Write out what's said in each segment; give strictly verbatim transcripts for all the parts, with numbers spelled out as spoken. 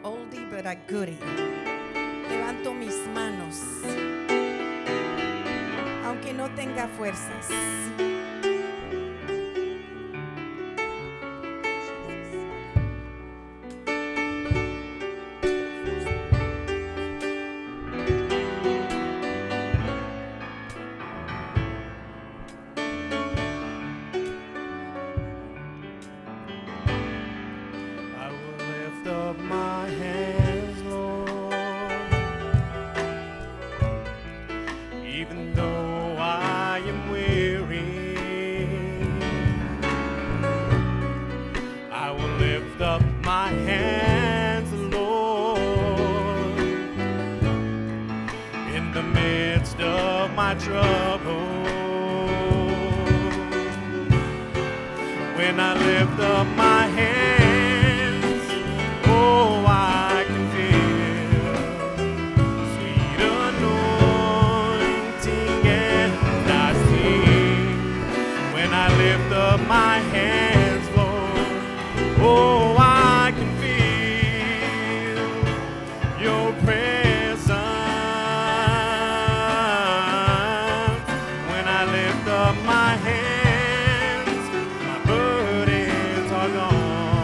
oldie but a goodie. Levanto mis manos, aunque no tenga fuerzas. My hands, Lord, even though I am weary, I will lift up my hands, Lord, in the midst of my trouble. When I lift up my hands, oh, I can feel sweet anointing, and I sing when I lift up my hands, Lord. Oh, I can feel your presence when I lift up my hands. My burdens are gone.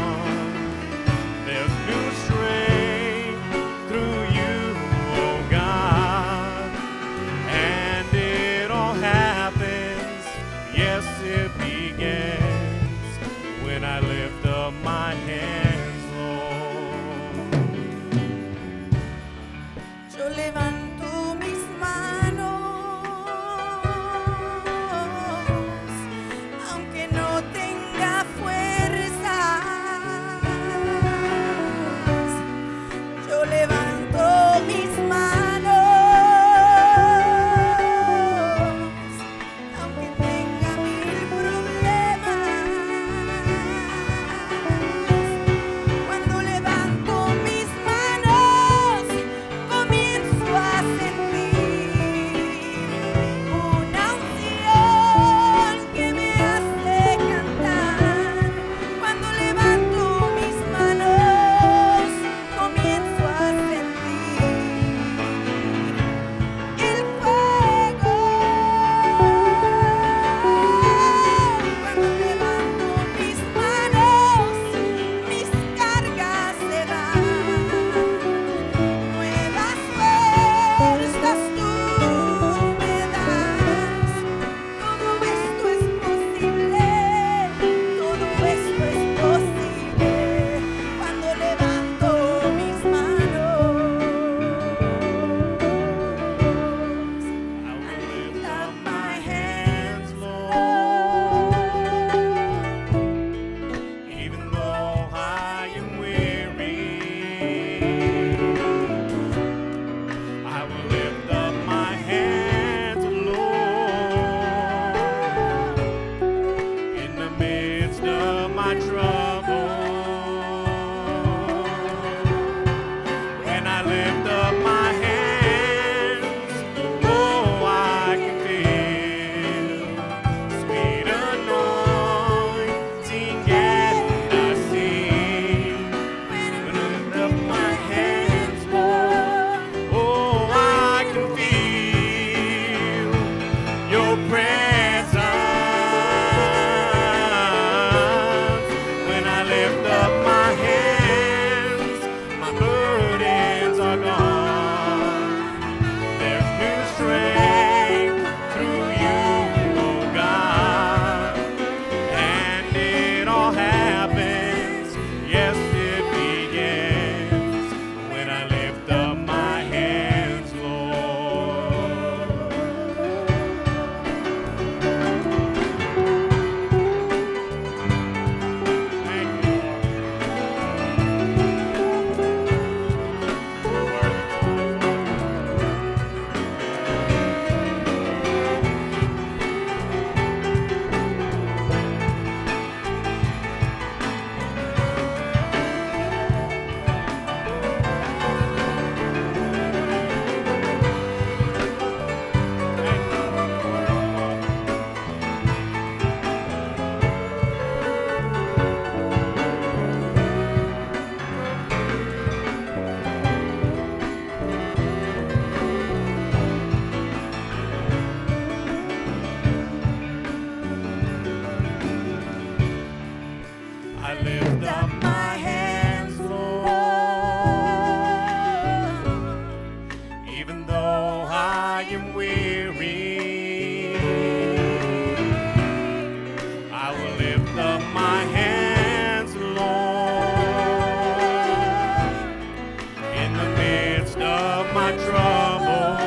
my trouble.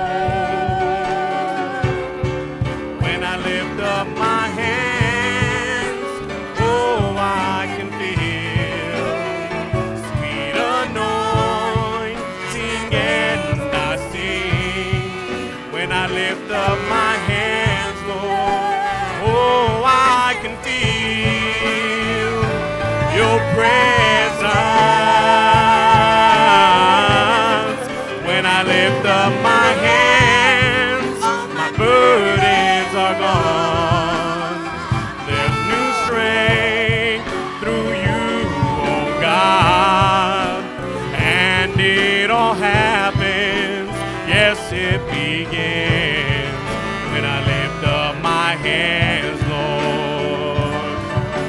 When I lift up my hands, oh, I can feel sweet anointing and I sing. When I lift up my hands, Lord, oh, I can feel your presence. When I lift up my hands, my burdens are gone. There's new strength through you, oh God. And it all happens, yes, it begins when I lift up my hands, Lord.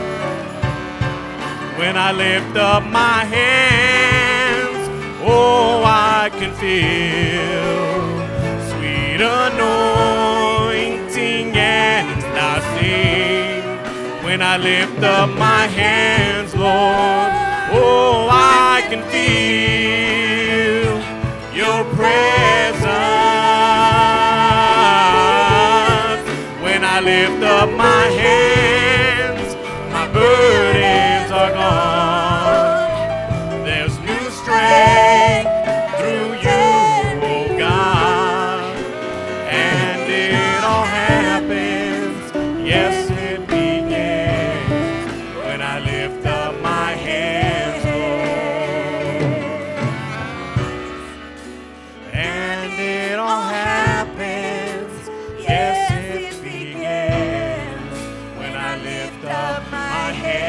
When I lift up my hands, oh, I can feel sweet anointing and I sing. When I lift up my hands, Lord, oh, I can feel your presence. When I lift up my hands, my burdens are gone. There's new strength through you, oh God. And it all happens, yes, it begins when I lift up my hands, Lord. And it all happens, yes, it begins when I lift up my hands.